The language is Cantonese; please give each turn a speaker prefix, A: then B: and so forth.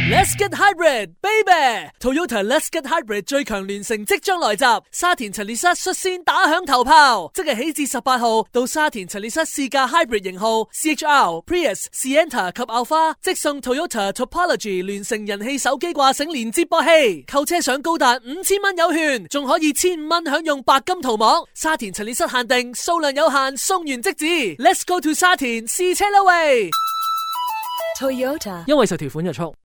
A: Let's get hybrid, baby! Toyota Let's get hybrid 最強聯乘即將來襲，沙田陳列室率先打響頭炮，即日起至18號到沙田陳列室試駕 hybrid 型號 CHR、Prius、Sienna 及 Alpha， 即送 Toyota Topology 聯乘人氣手機掛繩連接駁器，購車賞高達5000蚊有券，仲可以1500蚊享用白金塗膜。沙田陳列室限定，數量有限，送完即止。Let's go to 沙田試車啦喂！
B: Toyota
A: 因為受條款約束。